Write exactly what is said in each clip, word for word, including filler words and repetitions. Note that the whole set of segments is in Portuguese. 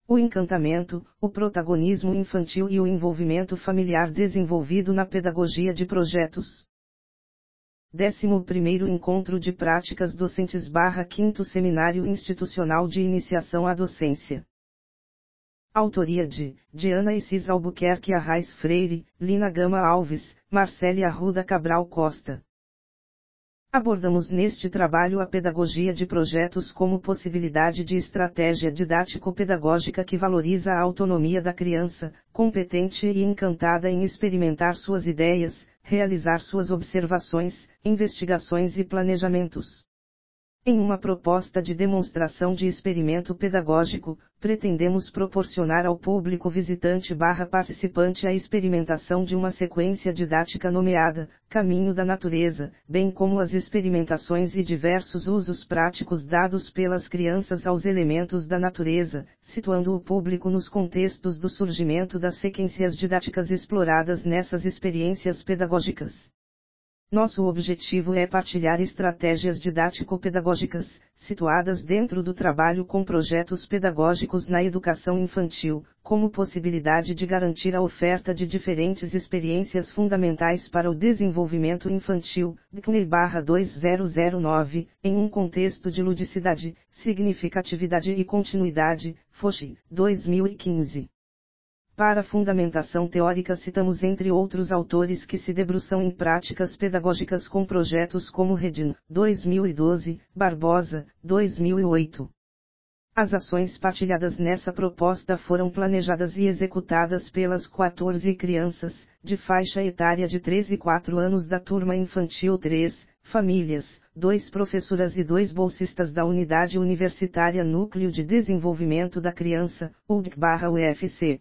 O encantamento, o protagonismo infantil e o envolvimento familiar desenvolvido na pedagogia de projetos. décimo primeiro Encontro de Práticas Docentes barra quinto Seminário Institucional de Iniciação à Docência. Autoria de Diana Assis Albuquerque Arraes Freire, Lina Gama Alves, Marcele Arruda Cabral Costa. Abordamos neste trabalho a pedagogia de projetos como possibilidade de estratégia didático-pedagógica que valoriza a autonomia da criança, competente e encantada em experimentar suas ideias, realizar suas observações, investigações e planejamentos. Em uma proposta de demonstração de experimento pedagógico, pretendemos proporcionar ao público visitante barra participante a experimentação de uma sequência didática nomeada Caminho da Natureza, bem como as experimentações e diversos usos práticos dados pelas crianças aos elementos da natureza, situando o público nos contextos do surgimento das sequências didáticas exploradas nessas experiências pedagógicas. Nosso objetivo é partilhar estratégias didático-pedagógicas, situadas dentro do trabalho com projetos pedagógicos na educação infantil, como possibilidade de garantir a oferta de diferentes experiências fundamentais para o desenvolvimento infantil, D C N E barra dois mil nove, em um contexto de ludicidade, significatividade e continuidade, F O S H, dois mil e quinze. Para fundamentação teórica citamos entre outros autores que se debruçam em práticas pedagógicas com projetos como Redin, dois mil e doze, Barbosa, dois mil e oito. As ações partilhadas nessa proposta foram planejadas e executadas pelas quatorze crianças, de faixa etária de três e quatro anos da turma infantil três, famílias, dois professoras e dois bolsistas da Unidade Universitária Núcleo de Desenvolvimento da Criança, U D C/U F C.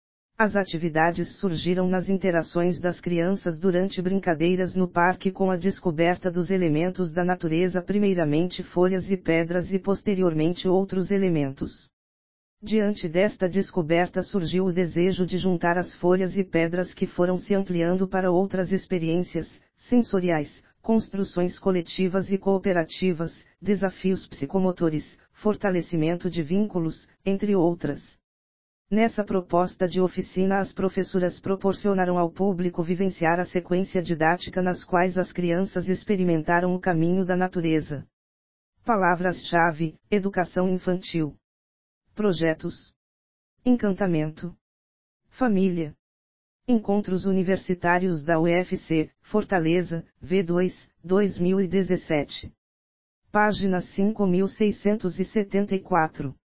As atividades surgiram nas interações das crianças durante brincadeiras no parque com a descoberta dos elementos da natureza, primeiramente folhas e pedras e posteriormente outros elementos. Diante desta descoberta surgiu o desejo de juntar as folhas e pedras que foram se ampliando para outras experiências sensoriais, construções coletivas e cooperativas, desafios psicomotores, fortalecimento de vínculos, entre outras. Nessa proposta de oficina as professoras proporcionaram ao público vivenciar a sequência didática nas quais as crianças experimentaram o caminho da natureza. Palavras-chave: educação infantil. Projetos. Encantamento. Família. Encontros Universitários da U F C, Fortaleza, V dois, dois mil e dezessete. Página cinco mil seiscentos e setenta e quatro.